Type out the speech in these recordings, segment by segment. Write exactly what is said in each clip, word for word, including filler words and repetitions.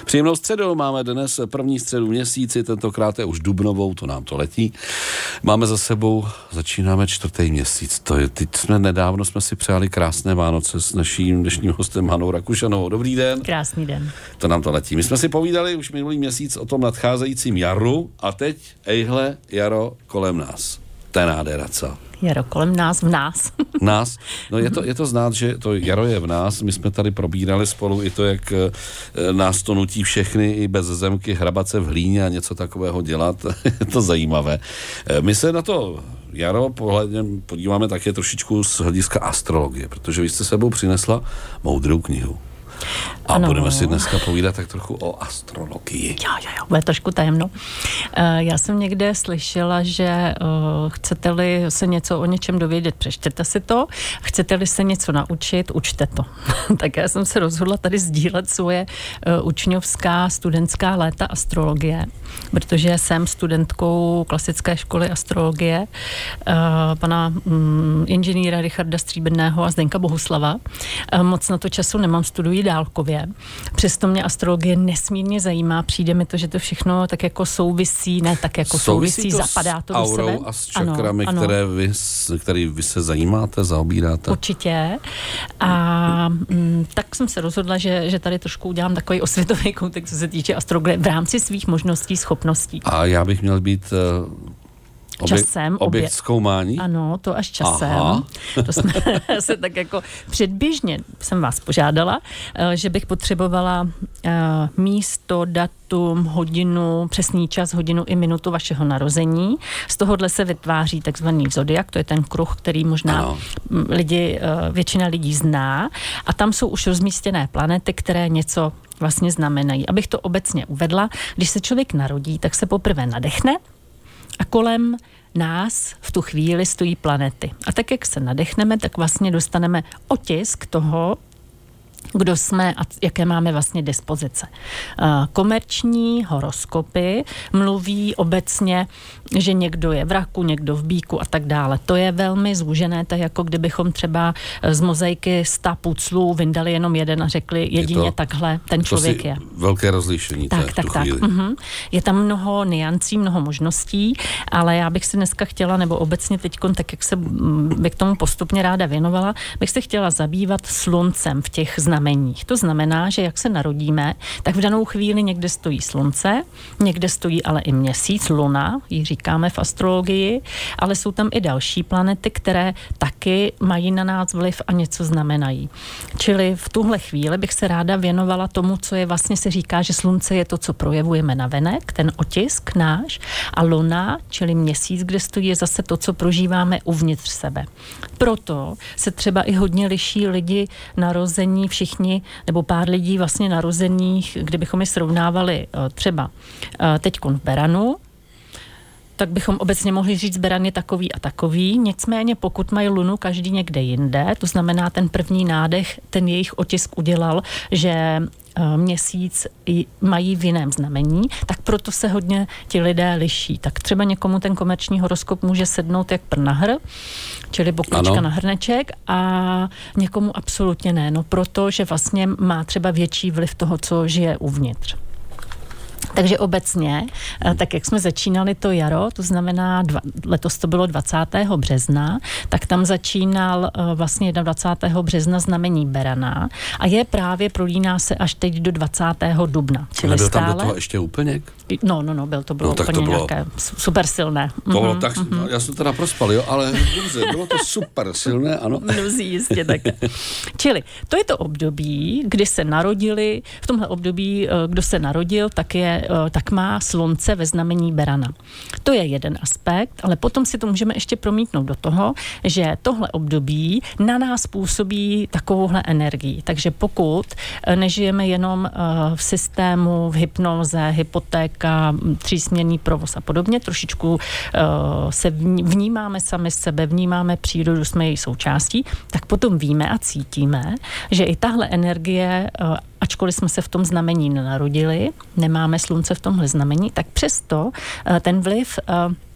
Příjemnou středu, máme dnes první středu měsíci, tentokrát je už dubnovou, to nám to letí. Máme za sebou, začínáme čtvrtý měsíc, to je, teď jsme nedávno jsme si přáli krásné Vánoce s naším dnešním hostem Hanou Rakušanovou. Dobrý den. Krásný den. To nám to letí. My jsme si povídali už minulý měsíc o tom nadcházejícím jaru a teď, ejhle, jaro kolem nás. To je nádhera, co? Jaro kolem nás, v nás. Nás? No je to, je to znát, že to jaro je v nás. My jsme tady probírali spolu i to, jak e, nás to nutí všechny i bez zemky hrabat se v hlíně a něco takového dělat. Je to zajímavé. E, my se na to jaro pohledem podíváme také trošičku z hlediska astrologie, protože vy jste sebou přinesla moudrou knihu. A ano. Budeme si dneska povídat tak trochu o astrologii. Jo, jo, jo, bude trošku tajemno. Uh, já jsem někde slyšela, že uh, chcete-li se něco o něčem dovědět, přečtěte si to. Chcete-li se něco naučit, učte to. Tak já jsem se rozhodla tady sdílet svoje uh, učňovská studentská léta astrologie, protože jsem studentkou klasické školy astrologie uh, pana um, inženýra Richarda Stříbrného a Zdeňka Bohuslava. Uh, moc na to času nemám, studuji dálkově. Přesto mě astrologie nesmírně zajímá. Přijde mi to, že to všechno tak jako souvisí, ne tak jako souvisí, souvisí to zapadá to do sebe. S aurou a s čakrami, ano, které ano. Vy, který vy se zajímáte, zaobíráte? Určitě. A m, tak jsem se rozhodla, že, že tady trošku udělám takový osvětový koutek, co se týče astrologie v rámci svých možností, schopností. A já bych měl být... Uh... Objekt, časem. Objekt obě... zkoumání? Ano, to až časem. Aha. To jsme se tak jako předběžně jsem vás požádala, že bych potřebovala místo, datum, hodinu, přesný čas, hodinu i minutu vašeho narození. Z tohohle se vytváří takzvaný zodiak, to je ten kruh, který možná ano. lidi, většina lidí zná. A tam jsou už rozmístěné planety, které něco vlastně znamenají. Abych to obecně uvedla, když se člověk narodí, tak se poprvé nadechne, a kolem nás v tu chvíli stojí planety. A tak, jak se nadechneme, tak vlastně dostaneme otisk toho, kdo jsme a jaké máme vlastně dispozice. Komerční horoskopy mluví obecně, že někdo je v raku, někdo v bíku a tak dále. To je velmi zúžené, tak jako kdybychom třeba z mozaiky sta puclů vyndali jenom jeden a řekli jedině je to, takhle ten člověk je. Velké rozlišení. Tak, tak, tak. Uh-huh. Je tam mnoho niancí, mnoho možností, ale já bych se dneska chtěla, nebo obecně teďkon, tak jak se bych tomu postupně ráda věnovala, bych se chtěla zabývat sluncem v těch znameních. To znamená, že jak se narodíme, tak v danou chvíli někde stojí slunce, někde stojí ale i měsíc, luna, ji říkáme v astrologii, ale jsou tam i další planety, které taky mají na nás vliv a něco znamenají. Čili v tuhle chvíli bych se ráda věnovala tomu, co je vlastně se říká, že slunce je to, co projevujeme navenek, ten otisk náš, a luna, čili měsíc, kde stojí, je zase to, co prožíváme uvnitř sebe. Proto se třeba i hodně liší lidi narození, všichni, nebo pár lidí vlastně narozených, kdybychom je srovnávali třeba teďkon v Beranu, tak bychom obecně mohli říct, Beran je takový a takový. Nicméně pokud mají lunu každý někde jinde, to znamená ten první nádech, ten jejich otisk udělal, že měsíc mají v jiném znamení, tak proto se hodně ti lidé liší. Tak třeba někomu ten komerční horoskop může sednout jak prnahr, čili boklička na hrneček, a někomu absolutně ne. No proto, že vlastně má třeba větší vliv toho, co žije uvnitř. Takže obecně, tak jak jsme začínali to jaro, to znamená, dva, letos to bylo dvacátého března, tak tam začínal vlastně dvacátého prvního března znamení Berana a je právě, prolíná se až teď do dvacátého dubna. Čili nebyl stále... tam do toho ještě úplněk? No, no, no, byl to bylo no, úplně to bylo... nějaké super silné. To bylo mm-hmm, tak, mm-hmm. Já jsem teda prospal, jo, ale dobře, bylo to super silné, ano. Mnozí jistě tak. Čili to je to období, kdy se narodili, v tomhle období, kdo se narodil, tak je tak má slunce ve znamení Berana. To je jeden aspekt, ale potom si to můžeme ještě promítnout do toho, že tohle období na nás působí takovouhle energii. Takže pokud nežijeme jenom v systému, v hypnoze, hypotéka, třísměrný provoz a podobně, trošičku se vnímáme sami sebe, vnímáme přírodu, jsme její součástí, tak potom víme a cítíme, že i tahle energie, ačkoliv jsme se v tom znamení nenarodili, nemáme slunce v tomhle znamení, tak přesto ten vliv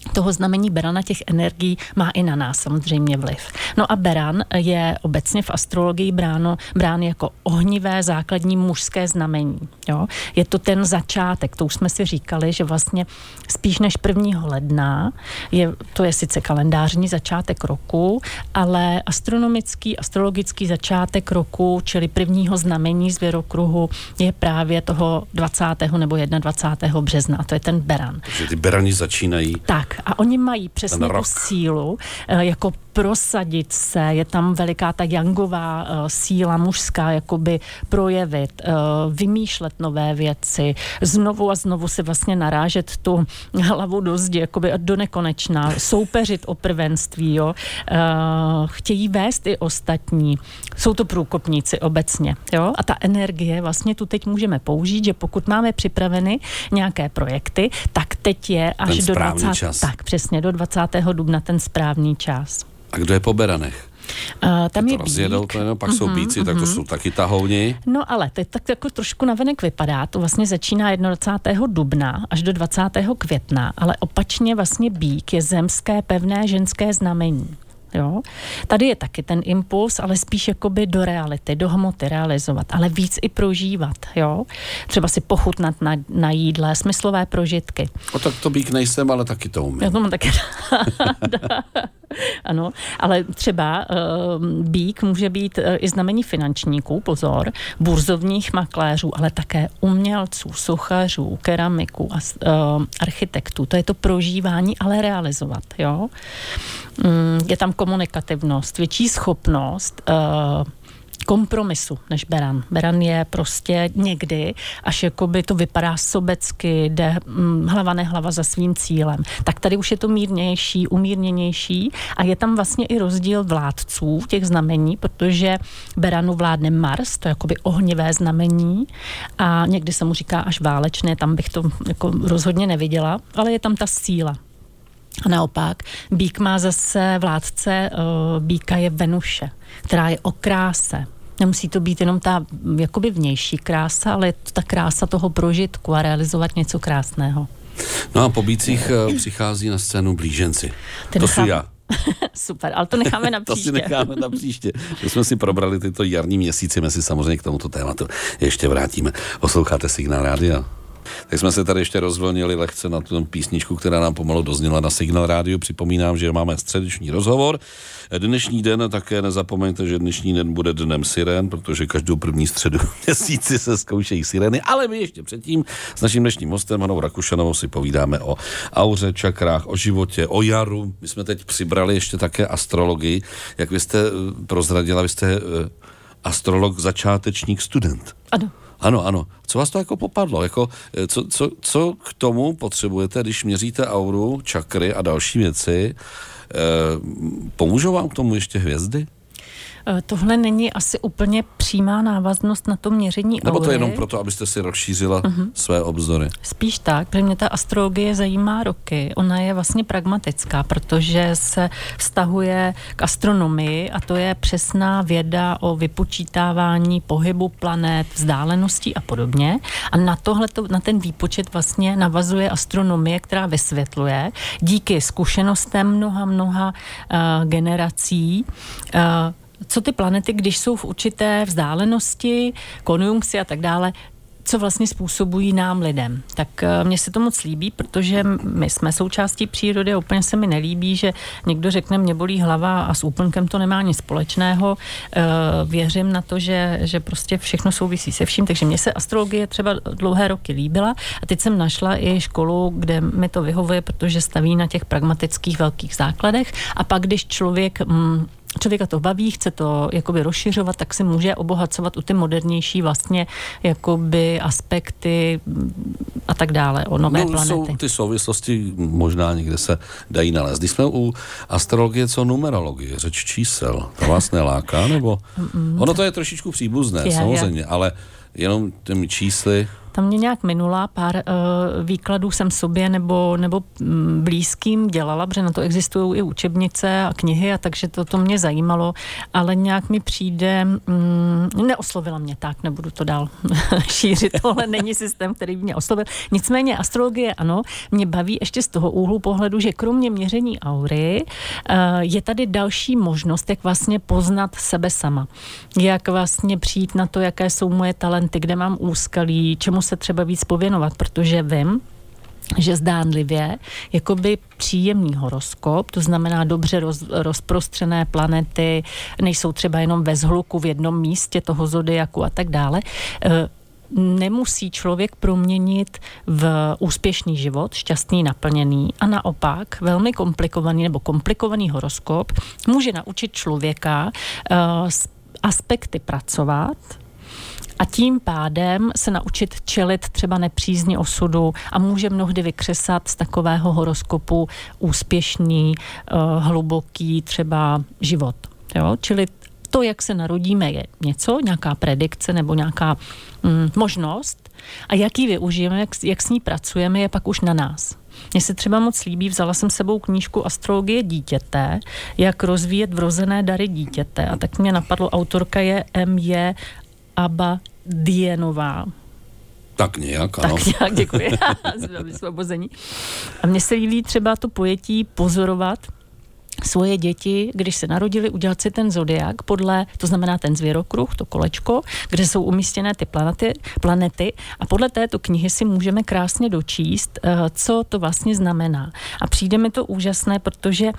toho znamení berana, těch energií, má i na nás samozřejmě vliv. No a beran je obecně v astrologii bráno, brán jako ohnivé základní mužské znamení. Jo? Je to ten začátek, to už jsme si říkali, že vlastně spíš než prvního ledna, je, to je sice kalendářní začátek roku, ale astronomický, astrologický začátek roku, čili prvního znamení zvěrokruhu, je právě toho dvacátého nebo dvacátého prvního března, a to je ten beran. Takže ty berani začínají. Tak, a oni mají přesně tu sílu, jako prosadit se, je tam veliká ta jangová uh, síla mužská, jakoby projevit, uh, vymýšlet nové věci, znovu a znovu si vlastně narážet tu hlavu do zdi, jakoby do nekonečna, soupeřit o prvenství, jo. Uh, chtějí vést i ostatní. Jsou to průkopníci obecně, jo. A ta energie vlastně tu teď můžeme použít, že pokud máme připraveny nějaké projekty, tak teď je až ten do dvacátého čas. Tak, přesně, do dvacátého dubna ten správný čas. A kdo je po beranech? Uh, tam to je rozjedou, bík. To jenom, pak mm-hmm, jsou bíci, mm-hmm. tak to jsou taky tahouni. No ale teď tak jako trošku navenek vypadá, to vlastně začíná dvacátého prvního dubna až do dvacátého května, ale opačně vlastně bík je zemské pevné ženské znamení. Jo? Tady je taky ten impuls, ale spíš jakoby do reality, do hmoty realizovat, ale víc i prožívat, jo? Třeba si pochutnat na, na jídle, smyslové prožitky. O tak to bík nejsem, ale taky to umím. Já to mám taky ano, ale třeba uh, bík může být uh, i znamení finančníků, pozor, burzovních makléřů, ale také umělců, sochařů, keramiků a uh, architektů. To je to prožívání, ale realizovat, jo? Um, je tam komunikativnost, větší schopnost uh, kompromisu než beran. Beran je prostě někdy, až jakoby to vypadá sobecky, jde hm, hlava nehlava za svým cílem. Tak tady už je to mírnější, umírněnější a je tam vlastně i rozdíl vládců těch znamení, protože beranu vládne Mars, to je jakoby ohnivé znamení a někdy se mu říká až válečné, tam bych to jako rozhodně neviděla, ale je tam ta síla. A naopak, bík má zase vládce, uh, bíka je Venuše, která je o kráse. Nemusí to být jenom ta jakoby vnější krása, ale je to ta krása toho prožitku a realizovat něco krásného. No a po bících uh, přichází na scénu blíženci. Ten to nechám... jsou já. Super, ale to necháme na příště. To si necháme na příště. To jsme si probrali tyto jarní měsíci, my si samozřejmě k tomuto tématu ještě vrátíme. Posloucháte Signál rádia? Tak jsme se tady ještě rozvolnili lehce na tu písničku, která nám pomalu dozněla na Signál rádiu. Připomínám, že máme středeční rozhovor. Dnešní den, také nezapomeňte, že dnešní den bude dnem sirén, protože každou první středu měsíci se zkoušejí sirény, ale my ještě předtím s naším dnešním hostem Hanou Rakušanovou si povídáme o auře, čakrách, o životě, o jaru. My jsme teď přibrali ještě také astrologii. Jak vy jste prozradila, vy jste astrolog, začátečník, student. Ano. Ano, ano. Co vás to jako popadlo? Jako, co, co, co k tomu potřebujete, když měříte auru, čakry a další věci? E, pomůžou vám k tomu ještě hvězdy? Tohle není asi úplně přímá návaznost na to měření aury. Nebo to jenom proto, abyste si rozšířila uh-huh. své obzory? Spíš tak, protože mě ta astrologie zajímá roky. Ona je vlastně pragmatická, protože se vztahuje k astronomii a to je přesná věda o vypočítávání pohybu planet, vzdáleností a podobně. A na tohleto, na ten výpočet vlastně navazuje astronomie, která vysvětluje díky zkušenostem mnoha, mnoha uh, generací uh, co ty planety, když jsou v určité vzdálenosti, konjunkci a tak dále, co vlastně způsobují nám lidem. Tak mně se to moc líbí, protože my jsme součástí přírody a úplně se mi nelíbí, že někdo řekne, mě bolí hlava a s úplnkem to nemá nic společného. Věřím na to, že, že prostě všechno souvisí se vším, takže mně se astrologie třeba dlouhé roky líbila a teď jsem našla i školu, kde mi to vyhovuje, protože staví na těch pragmatických velkých základech a pak, když člověk mm, člověka to baví, chce to jakoby rozšiřovat, tak si může obohacovat u ty modernější vlastně jakoby aspekty a tak dále, o nové no, planety. Jsou ty souvislosti možná někde se dají nalézt. Když jsme u astrologie, co numerologie, řeč čísel, to vás neláká, nebo? Mm, ono to je trošičku příbuzné, je, samozřejmě, je. ale jenom těmi čísly. tam mě nějak minula, pár uh, výkladů jsem sobě nebo, nebo mm, blízkým dělala, protože na to existují i učebnice a knihy, a takže to, to mě zajímalo, ale nějak mi přijde, mm, neoslovila mě tak, nebudu to dál šířit, tohle není systém, který mě oslovil. Nicméně astrologie, ano, mě baví ještě z toho úhlu pohledu, že kromě měření aury uh, je tady další možnost, jak vlastně poznat sebe sama. Jak vlastně přijít na to, jaké jsou moje talenty, kde mám úskalí, čemu se třeba víc pověnovat, protože vím, že zdánlivě jakoby příjemný horoskop, to znamená dobře roz, rozprostřené planety, nejsou třeba jenom ve zhluku v jednom místě toho zodiaku a tak dále, nemusí člověk proměnit v úspěšný život, šťastný, naplněný, a naopak velmi komplikovaný nebo komplikovaný horoskop může naučit člověka uh, s aspekty pracovat a tím pádem se naučit čelit třeba nepřízni osudu a může mnohdy vykřesat z takového horoskopu úspěšný, uh, hluboký třeba život. Jo? Čili to, jak se narodíme, je něco, nějaká predikce nebo nějaká mm, možnost, a jak ji využijeme, jak, jak s ní pracujeme, je pak už na nás. Mně se třeba moc líbí, vzala jsem sebou knížku Astrologie dítěte, jak rozvíjet vrozené dary dítěte, a tak mě napadlo, autorka je M J Abadienová. Tak nějak, ano. Tak nějak, děkuji. Vysvobození. A mně se líbí třeba to pojetí pozorovat svoje děti, když se narodili, udělat si ten zodiak podle, to znamená ten zvěrokruh, to kolečko, kde jsou umístěné ty planety, planety, a podle této knihy si můžeme krásně dočíst, co to vlastně znamená. A přijde mi to úžasné, protože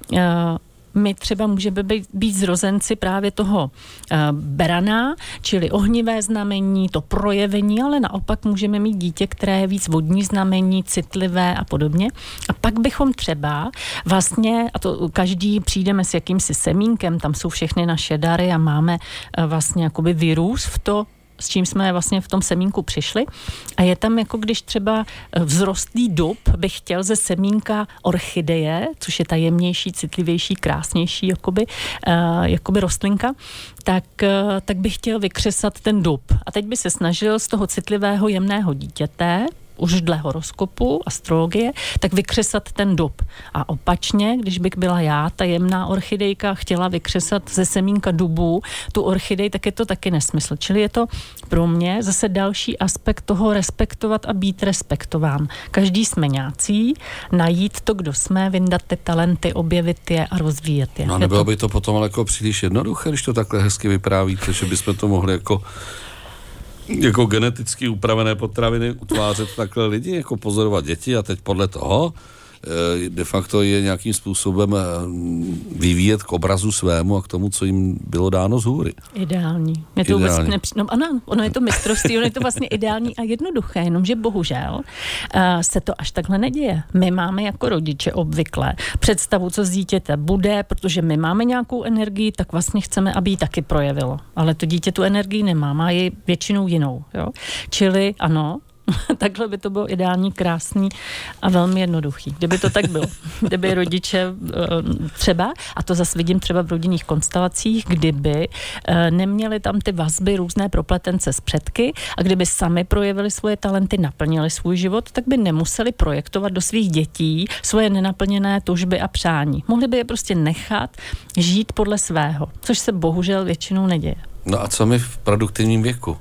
my třeba můžeme být, být zrozenci právě toho uh, berana, čili ohnivé znamení, to projevení, ale naopak můžeme mít dítě, které je víc vodní znamení, citlivé a podobně. A pak bychom třeba vlastně, a to každý přijdeme s jakýmsi semínkem, tam jsou všechny naše dary a máme uh, vlastně jakoby vyrůst v to, s čím jsme vlastně v tom semínku přišli. A je tam, jako když třeba vzrostlý dub by chtěl ze semínka orchideje, což je ta jemnější, citlivější, krásnější jakoby, uh, jakoby rostlinka, tak, uh, tak by chtěl vykřesat ten dub. A teď by se snažil z toho citlivého, jemného dítěte, už dle horoskopu, astrologie, tak vykřesat ten dub. A opačně, když bych byla já, ta jemná orchidejka, chtěla vykřesat ze semínka dubu tu orchidej, tak je to taky nesmysl. Čili je to pro mě zase další aspekt toho respektovat a být respektován. Každý jsme nějací, najít to, kdo jsme, vyndat ty talenty, objevit je a rozvíjet je. No, nebylo by to potom ale jako příliš jednoduché, když to takhle hezky vyprávíte, že bychom to mohli jako jako geneticky upravené potraviny utvářet takhle lidi, jako pozorovat děti a teď podle toho de facto je nějakým způsobem vyvíjet k obrazu svému a k tomu, co jim bylo dáno z hůry. Ideální. Je to ideální. Nepři... No, ano, ono je to mistrovství, ono je to vlastně ideální a jednoduché, jenomže bohužel uh, se to až takhle neděje. My máme jako rodiče obvykle představu, co z dítěte bude, protože my máme nějakou energii, tak vlastně chceme, aby ji taky projevilo. Ale to dítě tu energii nemá, má ji většinou jinou. Jo? Čili ano, takhle by to bylo ideální, krásný a velmi jednoduchý. Kdyby to tak bylo. Kdyby rodiče třeba, a to zase vidím třeba v rodinných konstelacích, kdyby neměli tam ty vazby, různé propletence z předky, a kdyby sami projevili svoje talenty, naplnili svůj život, tak by nemuseli projektovat do svých dětí svoje nenaplněné tužby a přání. Mohli by je prostě nechat žít podle svého, což se bohužel většinou neděje. No a co my v produktivním věku?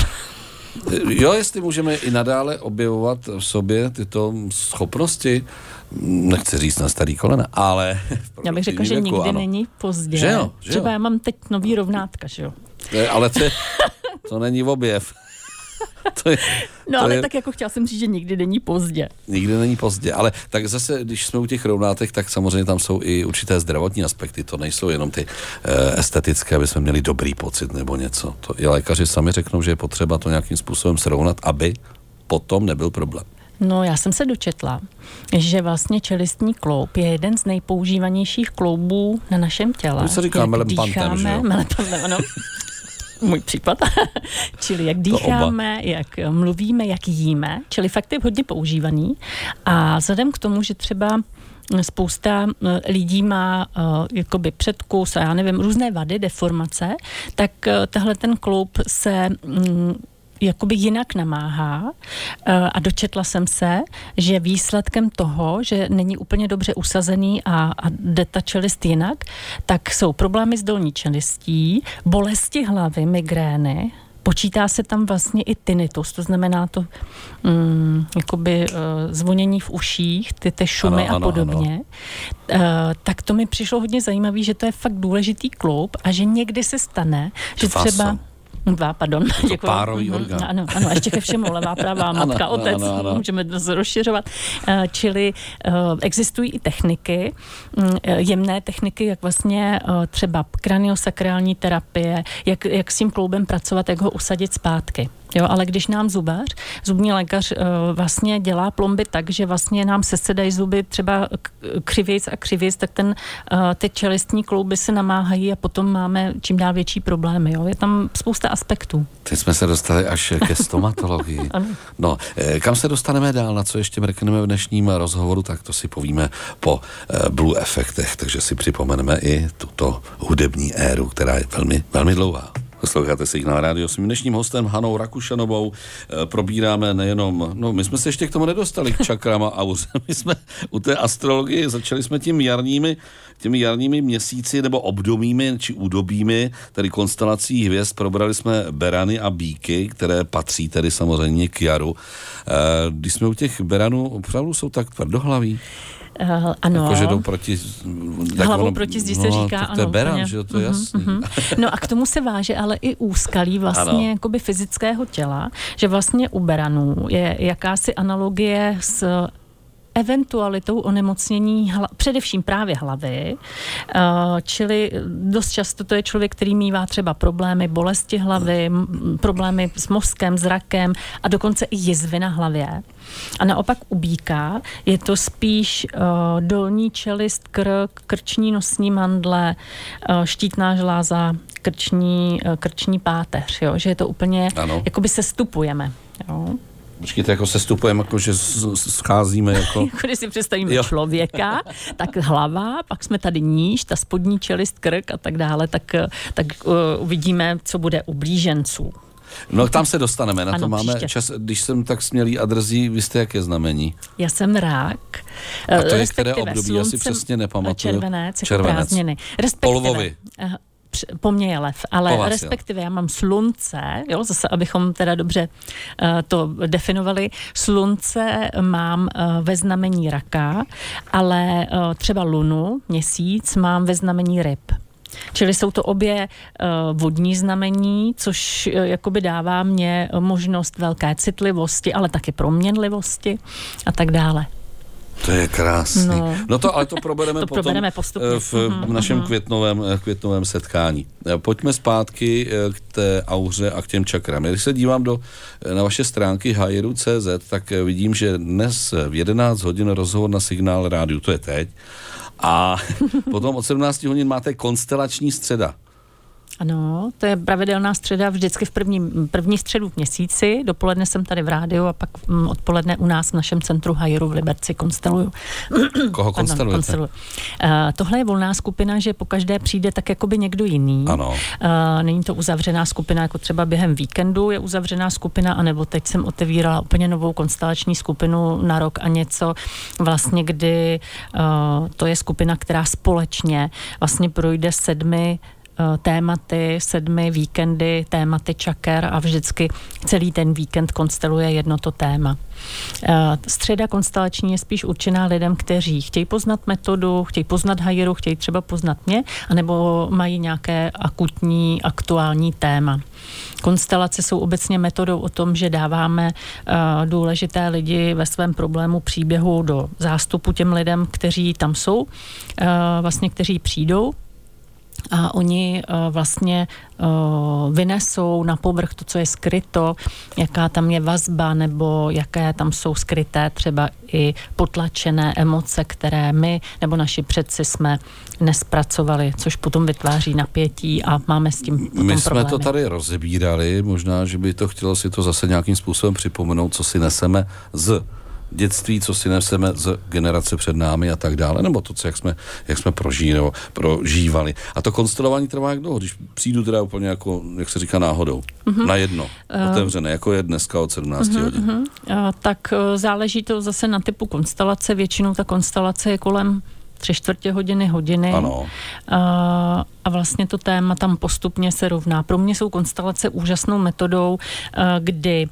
Jo, jestli můžeme i nadále objevovat v sobě tyto schopnosti, nechci říct na starý kolena, ale já bych řekla, že nikdy ano. Není pozdě. Že jo, že Třeba jo. Já mám teď nový rovnátka, že jo. Ale to, to není objev. To je, no to ale je, tak jako chtěla jsem říct, že nikdy není pozdě. Nikdy není pozdě, ale tak zase, když jsme u těch rovnátek, tak samozřejmě tam jsou i určité zdravotní aspekty, to nejsou jenom ty e, estetické, aby jsme měli dobrý pocit nebo něco. To i lékaři sami řeknou, že je potřeba to nějakým způsobem srovnat, aby potom nebyl problém. No, já jsem se dočetla, že vlastně čelistní kloub je jeden z nejpoužívanějších kloubů na našem těle. To se říká melempantem, že jo? Melempantem, ano. Můj případ. Čili jak dýcháme, jak mluvíme, jak jíme. Čili fakt je hodně používaný. A vzhledem k tomu, že třeba spousta lidí má uh, jakoby předkus a já nevím, různé vady, deformace, tak uh, tahle ten kloub se um, jakoby jinak namáhá a dočetla jsem se, že výsledkem toho, že není úplně dobře usazený a, a jde ta čelist jinak, tak jsou problémy s dolní čelistí, bolesti hlavy, migrény, počítá se tam vlastně i tinnitus, to znamená to mm, jakoby uh, zvonění v uších, ty, ty šumy ano, a podobně. Ano, ano. Uh, tak to mi přišlo hodně zajímavý, že to je fakt důležitý kloub a že někdy se stane, že Dva třeba... Jsou. Dva, pardon. Je to párový mm-hmm. orgán. Ano, ano, ještě ke všemu levá, pravá, matka, ano, otec, ano, ano. Můžeme to rozšiřovat. Uh, čili uh, existují i techniky, uh, jemné techniky, jak vlastně uh, třeba kraniosakrální terapie, jak, jak s tím kloubem pracovat, jak ho usadit zpátky. Jo, ale když nám zubař, zubní lékař uh, vlastně dělá plomby tak, že vlastně nám sesedají zuby třeba křivějc a křivějc, tak ten, uh, ty čelistní klouby se namáhají a potom máme čím dál větší problémy. Jo. Je tam spousta aspektů. Teď jsme se dostali až ke stomatologii. No, kam se dostaneme dál, na co ještě mrkneme v dnešním rozhovoru, tak to si povíme po uh, Blue Efektech, takže si připomeneme i tuto hudební éru, která je velmi, velmi dlouhá. Posloucháte Signál rádio s mým dnešním hostem Hanou Rakušanovou. E, probíráme nejenom, no my jsme se ještě k tomu nedostali, k čakrám a auře. My jsme u té astrologie začali jsme tím jarními, těmi jarními měsíci nebo obdobími či údobími, tedy konstelací hvězd. Probrali jsme berany a býky, které patří tedy samozřejmě k jaru. E, když jsme u těch beranů, opravdu jsou tak tvrdohlaví. Uh, ano. Jako, že jdou proti... Hlavou ono, proti zdi se no, říká, to, to ano. je beran, že to je uh-huh, jasný. Uh-huh. No a k tomu se váže ale i úskalí vlastně jakoby fyzického těla, že vlastně u beranů je jakási analogie s eventualitou onemocnění hla, především právě hlavy, uh, čili dost často to je člověk, který mívá třeba problémy bolesti hlavy, m, problémy s mozkem, zrakem a dokonce i jizvy na hlavě. A naopak u býka je to spíš uh, dolní čelist, krk, krční nosní mandle, uh, štítná žláza, krční, uh, krční páteř, jo? Že je to úplně, ano. Jakoby se stupujeme, jo. Počkejte, jako se stupujeme, jako že scházíme jako... Když si představíme jo. člověka, tak hlava, pak jsme tady níž, ta spodní čelist, krk a tak dále, tak, tak uh, uvidíme, co bude u blíženců. No tam se dostaneme, na ano, to máme příště. Čas. Když jsem tak smělý a drzí, vy jste jaké znamení? Já jsem rák. A to je které období, já si přesně nepamatuju. Červenec, jako Červenec. Prázdniny. Respektive, Polvovi. Po mně je lev, ale vás, respektive jo. Já mám slunce, jo, zase abychom teda dobře uh, to definovali, slunce mám uh, ve znamení raka, ale uh, třeba lunu, měsíc mám ve znamení ryb. Čili jsou to obě uh, vodní znamení, což uh, jakoby dává mě možnost velké citlivosti, ale taky proměnlivosti a tak dále. To je krásný. No, no to, ale to probereme to potom probereme postupně. v uh-huh, našem uh-huh. květnovém, květnovém setkání. Pojďme zpátky k té auře a k těm čakrám. Když se dívám do, na vaše stránky hajeru tečka cé zet, tak vidím, že dnes v jedenáct hodin rozhovor na Signál rádiu, to je teď, a potom od sedmnáct hodin máte konstelační středa. Ano, to je pravidelná středa vždycky v první, první středu v měsíci. Dopoledne jsem tady v rádiu a pak m, odpoledne u nás v našem centru Hajeru v Liberci konsteluju. Koho konstelujete? Konsteluju. Uh, tohle je volná skupina, že po každé přijde tak jakoby někdo jiný. Ano. Uh, není to uzavřená skupina, jako třeba během víkendu je uzavřená skupina, anebo teď jsem otevírala úplně novou konstelační skupinu na rok a něco, vlastně kdy uh, to je skupina, která společně vlastně projde sedmi tématy, sedmi víkendy, tématy čaker a vždycky celý ten víkend konsteluje jedno to téma. Středa konstelační je spíš určená lidem, kteří chtějí poznat metodu, chtějí poznat hajeru, chtějí třeba poznat mě, anebo mají nějaké akutní, aktuální téma. Konstelace jsou obecně metodou o tom, že dáváme uh, důležité lidi ve svém problému příběhu do zástupu těm lidem, kteří tam jsou, uh, vlastně kteří přijdou, a oni uh, vlastně uh, vynesou na povrch to, co je skryto, jaká tam je vazba, nebo jaké tam jsou skryté třeba i potlačené emoce, které my nebo naši předci jsme nespracovali, což potom vytváří napětí a máme s tím potom My jsme problémy. to tady rozebírali, možná, že by to chtělo si to zase nějakým způsobem připomenout, co si neseme z dětství, co si neseme z generace před námi a tak dále, nebo to, co, jak jsme, jak jsme prožili, nebo prožívali. A to konstelování trvá jak dlouho, když přijdu teda úplně jako, jak se říká, náhodou, mm-hmm. na jedno, uh, otevřené, jako je dneska od sedmnácti uh-huh, hodin. Uh-huh. Uh, tak uh, záleží to zase na typu konstelace, většinou ta konstelace je kolem tři čtvrtě hodiny, hodiny. Ano. A, a vlastně to téma tam postupně se rovná. Pro mě jsou konstelace úžasnou metodou, kdy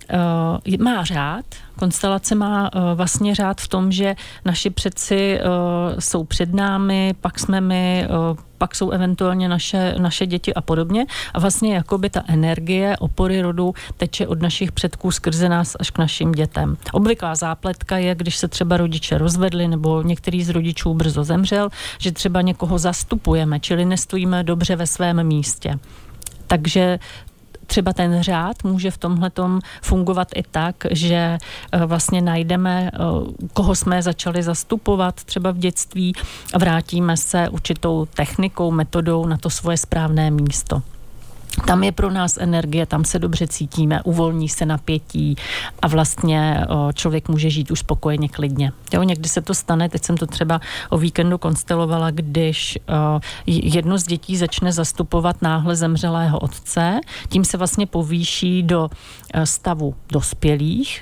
Uh, má řád. Konstelace má uh, vlastně řád v tom, že naši předci uh, jsou před námi, pak jsme my, uh, pak jsou eventuálně naše, naše děti a podobně. A vlastně jakoby ta energie opory rodu teče od našich předků skrze nás až k našim dětem. Obvyklá zápletka je, když se třeba rodiče rozvedli nebo některý z rodičů brzo zemřel, že třeba někoho zastupujeme, čili nestojíme dobře ve svém místě. Takže třeba ten řád může v tomhletom fungovat i tak, že vlastně najdeme, koho jsme začali zastupovat třeba v dětství a vrátíme se určitou technikou, metodou na to svoje správné místo. Tam je pro nás energie, tam se dobře cítíme, uvolní se napětí a vlastně o, člověk může žít už spokojeně, klidně. Jo, někdy se to stane, teď jsem to třeba o víkendu konstelovala, když o, jedno z dětí začne zastupovat náhle zemřelého otce, tím se vlastně povýší do o, stavu dospělých,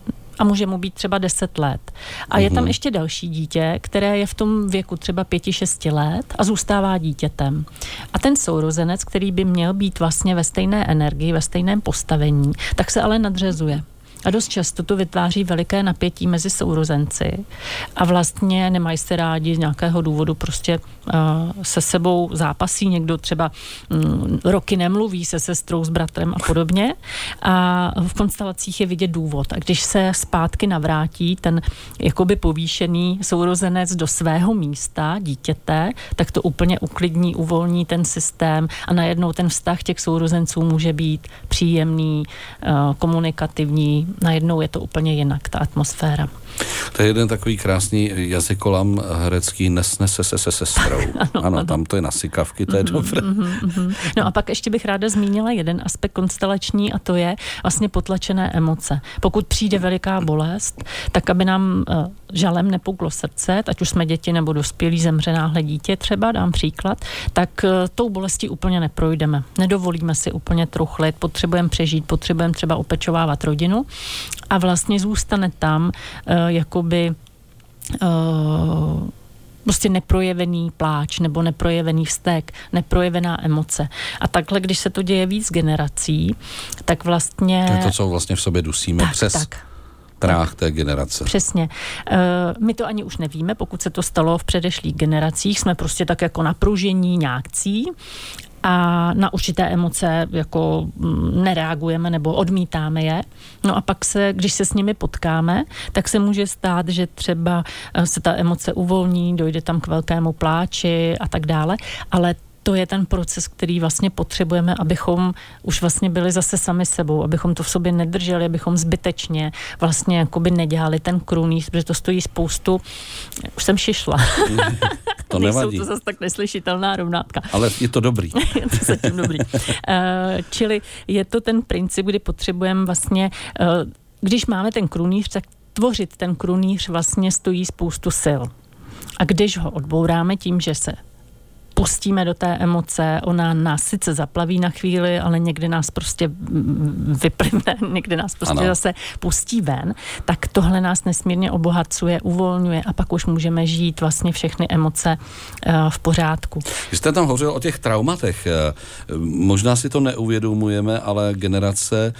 a může mu být třeba deset let. A je tam ještě další dítě, které je v tom věku třeba pěti, šesti let a zůstává dítětem. A ten sourozenec, který by měl být vlastně ve stejné energii, ve stejném postavení, tak se ale nadřezuje. A dost často to vytváří veliké napětí mezi sourozenci a vlastně nemají se rádi z nějakého důvodu, prostě uh, se sebou zápasí, někdo třeba um, roky nemluví se sestrou, s bratrem a podobně a v konstelacích je vidět důvod. A když se zpátky navrátí ten jakoby povýšený sourozenec do svého místa, dítěte, tak to úplně uklidní, uvolní ten systém a najednou ten vztah těch sourozenců může být příjemný, uh, komunikativní. Najednou je to úplně jinak, ta atmosféra. To je jeden takový krásný jazykolam herecký Nesnese se se sestrou. ano, ano, ano, tam to je na sykavky, to je mm-hmm, dobré. Mm-hmm, mm-hmm. No a pak ještě bych ráda zmínila jeden aspekt konstelační a to je vlastně potlačené emoce. Pokud přijde veliká bolest, tak aby nám uh, žalem nepuklo srdce, ať už jsme děti nebo dospělí, zemře náhle dítě třeba, dám příklad, tak uh, tou bolestí úplně neprojdeme. Nedovolíme si úplně truchlit, potřebujeme přežít, potřebujeme třeba opečovávat rodinu a vlastně zůstane tam uh, jakoby uh, prostě neprojevený pláč nebo neprojevený vztek, neprojevená emoce. A takhle, když se to děje víc generací, tak vlastně... To je to, co vlastně v sobě dusíme tak, přes tak. práh té generace. Přesně. Uh, my to ani už nevíme, pokud se to stalo v předešlých generacích, jsme prostě tak jako napružení nějakcí a na určité emoce jako nereagujeme nebo odmítáme je. No a pak se, když se s nimi potkáme, tak se může stát, že třeba se ta emoce uvolní, dojde tam k velkému pláči a tak dále, ale to je ten proces, který vlastně potřebujeme, abychom už vlastně byli zase sami sebou, abychom to v sobě nedrželi, abychom zbytečně vlastně jakoby nedělali ten krunýř, protože to stojí spoustu, už jsem šišla. To nevadí. Nejsou to zase tak neslyšitelná rovnátka. Ale je to dobrý. Je to zatím dobrý. Uh, čili je to ten princip, kdy potřebujeme vlastně, uh, když máme ten krunýř, tak tvořit ten krunýř vlastně stojí spoustu sil. A když ho odbouráme tím, že se pustíme do té emoce, ona nás sice zaplaví na chvíli, ale někdy nás prostě vyplyne, někdy nás prostě ano. zase pustí ven, tak tohle nás nesmírně obohacuje, uvolňuje a pak už můžeme žít vlastně všechny emoce uh, v pořádku. Vy jste tam hovořil o těch traumatech. Možná si to neuvědomujeme, ale generace,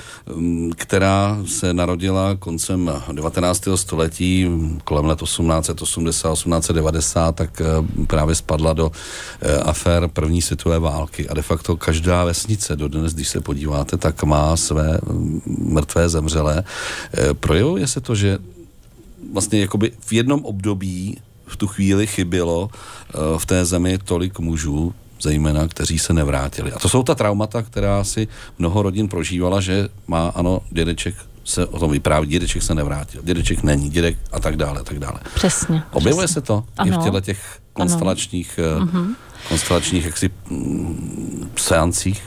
která se narodila koncem devatenáctého století, kolem let osmnáct set osmdesát, osmnáct set devadesát, tak právě spadla do afér první světové války a de facto každá vesnice dodnes, když se podíváte, tak má své mrtvé zemřelé. Projevuje se to, že vlastně jakoby v jednom období v tu chvíli chybělo v té zemi tolik mužů, zejména, kteří se nevrátili. A to jsou ta traumata, která si mnoho rodin prožívala, že má, ano, dědeček se o tom vypráví, dědeček se nevrátil, dědeček není, dědek a tak dále, a tak dále. Přesně. Objevuje přesně. se to ano. i v těle těch konstelačních uh-huh. konstelačních jaksi mm, seancích.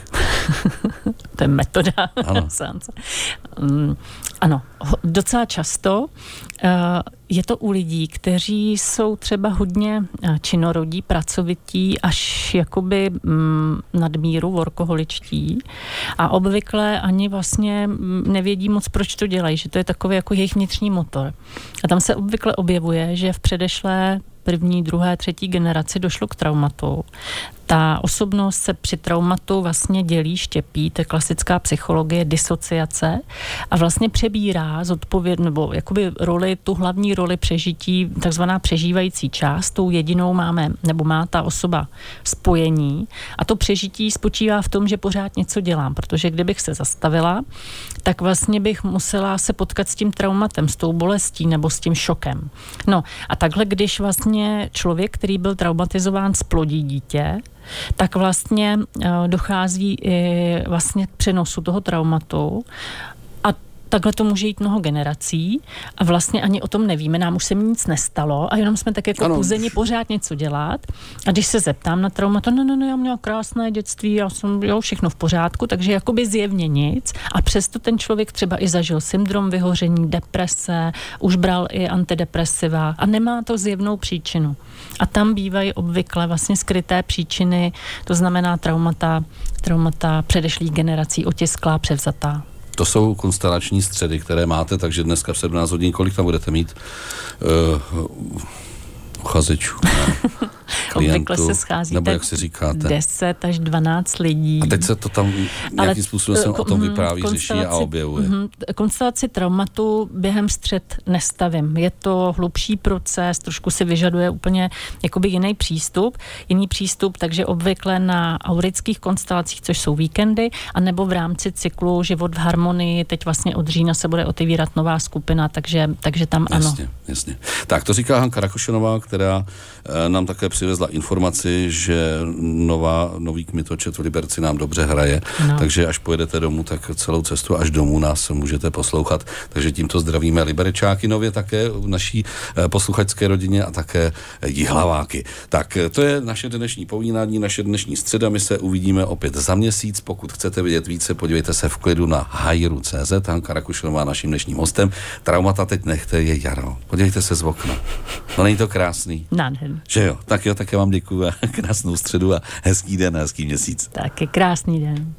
To je metoda seance. Um, ano, docela často uh, je to u lidí, kteří jsou třeba hodně činorodí, pracovití, až jakoby um, nadmíru workoholičtí a obvykle ani vlastně nevědí moc, proč to dělají, že to je takový jako jejich vnitřní motor. A tam se obvykle objevuje, že v předešlé první, druhé, třetí generaci došlo k traumatu. Ta osobnost se při traumatu vlastně dělí, štěpí, to je klasická psychologie, disociace a vlastně přebírá zodpovědnost, nebo jakoby roli, tu hlavní roli přežití, takzvaná přežívající část, tou jedinou máme, nebo má ta osoba spojení a to přežití spočívá v tom, že pořád něco dělám, protože kdybych se zastavila, tak vlastně bych musela se potkat s tím traumatem, s tou bolestí nebo s tím šokem. No a takhle, když vlastně člověk, který byl traumatizován, splodí dítě, tak vlastně dochází i vlastně k přenosu toho traumatu a takhle to může jít mnoho generací a vlastně ani o tom nevíme, nám už se mi nic nestalo a jenom jsme tak jako ano. Puzeni pořád něco dělat a když se zeptám na traumatu, no, no, no, já měla krásné dětství, já jsem, jo, všechno v pořádku, takže jakoby zjevně nic a přesto ten člověk třeba i zažil syndrom vyhoření, deprese, už bral i antidepresiva a nemá to zjevnou příčinu. A tam bývají obvykle vlastně skryté příčiny, to znamená traumata, traumata předešlých generací, otisklá, převzatá. To jsou konstelační středy, které máte, takže dneska v sedmnáct hodin, kolik tam budete mít uh, uchazečů, klientů, se schází nebo jak si říkáte? deset až dvanáct lidí. A teď se to tam nějakým způsobem se o tom vypráví, řeší a objevuje. Konstelaci traumatu během střed nestavím. Je to hlubší proces, trošku si vyžaduje úplně jakoby jiný přístup, jiný přístup, takže obvykle na aurických konstelacích, což jsou víkendy, anebo v rámci cyklu Život v harmonii, teď vlastně od října se bude otevírat nová skupina, takže, takže tam ano. Jasně, jasně. Tak to říká Hanka Rakušanová, která e, nám také přivezla informaci, že nová, nový kmitočet v Liberci nám dobře hraje, no. Takže až pojedete domů, tak celou cestu až domů nás můžete poslouchat. Takže tímto zdravíme Liberečáky nově také v naší e, posluchačské rodině a také Jihlaváky. Tak to je naše dnešní povídání, naše dnešní středa. My se uvidíme opět za měsíc. Pokud chcete vidět více, podívejte se v klidu na hajru tečka cé zet. Hanka Rakušanová naším dnešním hostem. Traumata teď nechte, je jaro. Podívejte se z okna. No není to krásný? Nádherný. Že jo, tak jo, tak já vám děkuju a krásnou středu a hezký den a hezký měsíc. Taky krásný den.